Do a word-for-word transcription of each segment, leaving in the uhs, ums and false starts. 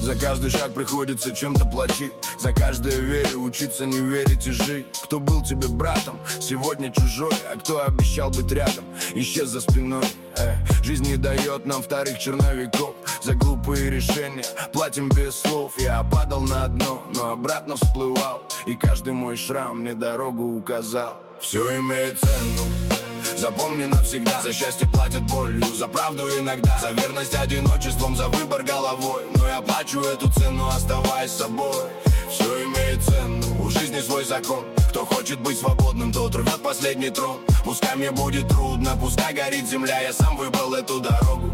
За каждый шаг приходится чем-то платить. За каждое верю, учиться не верить и жить. Кто был тебе братом, сегодня чужой. А кто обещал быть рядом, исчез за спиной. Эй, жизнь не дает нам вторых черновиков. За глупые решения платим без слов. Я падал на дно, но обратно всплывал. И каждый мой шрам мне дорогу указал. Все имеет цену, запомни навсегда. За счастье платят болью, за правду иногда. За верность одиночеством, за выбор головой. Но я плачу эту цену, оставаясь собой. Все имеет цену, у жизни свой закон. Кто хочет быть свободным, тот рвет последний трон. Пускай мне будет трудно, пускай горит земля. Я сам выбрал эту дорогу,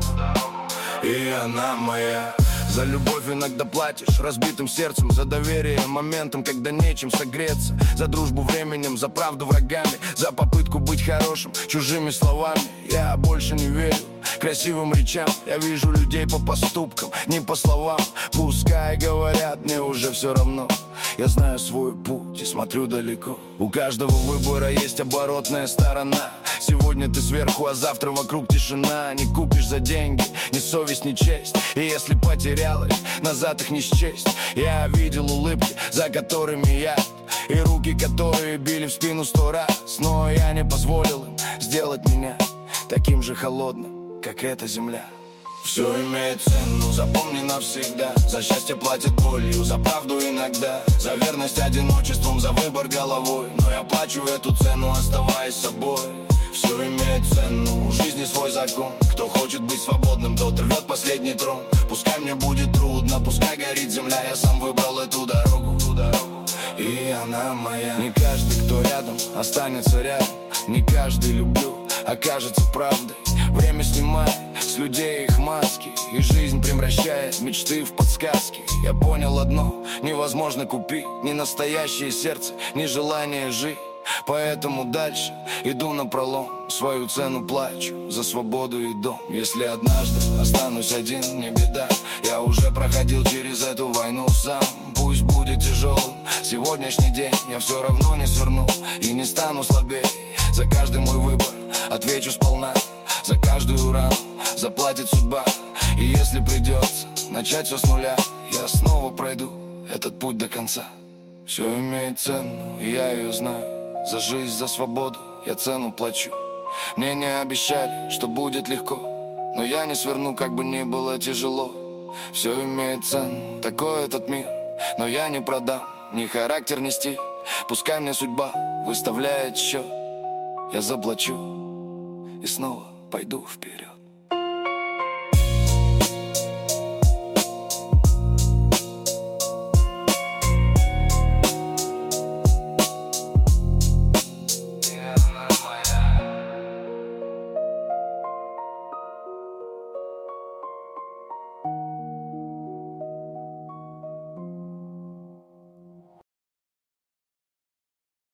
и она моя. За любовь иногда платишь разбитым сердцем. За доверие моментом, когда нечем согреться. За дружбу временем, за правду врагами. За попытку быть хорошим чужими словами. Я больше не верю красивым речам. Я вижу людей по поступкам, не по словам. Пускай говорят, мне уже все равно. Я знаю свой путь и смотрю далеко. У каждого выбора есть оборотная сторона. Сегодня ты сверху, а завтра вокруг тишина. Не купишь за деньги ни совесть, ни честь. И если потерял их, назад их не счесть. Я видел улыбки, за которыми я, и руки, которые били в спину сто раз. Но я не позволил им сделать меня таким же холодным, как эта земля. Все имеет цену, запомни навсегда. За счастье платят болью, за правду иногда. За верность одиночеством, за выбор головой. Но я плачу эту цену, оставаясь собой. Все имеет цену, у жизни свой закон. Кто хочет быть свободным, тот рвет последний трон. Пускай мне будет трудно, пускай горит земля. Я сам выбрал эту дорогу, ту дорогу, и она моя. Не каждый, кто рядом, останется рядом. Не каждый люблю окажется правдой. Время снимает с людей их маски, и жизнь превращает мечты в подсказки. Я понял одно: невозможно купить ни настоящее сердце, ни желание жить. Поэтому дальше иду напролом, свою цену плачу за свободу и дом. Если однажды останусь один, не беда. Я уже проходил через эту войну сам. Пусть будет тяжелым сегодняшний день, я все равно не сверну и не стану слабее. За каждый мой выбор отвечу сполна. За каждую рану заплатит судьба. И если придется начать все с нуля, я снова пройду этот путь до конца. Все имеет цену, и я ее знаю. За жизнь, за свободу я цену плачу. Мне не обещали, что будет легко, но я не сверну, как бы ни было тяжело. Все имеет цену, такой этот мир, но я не продам ни характер, ни стиль. Пускай мне судьба выставляет счет, я заплачу и снова пойду вперед.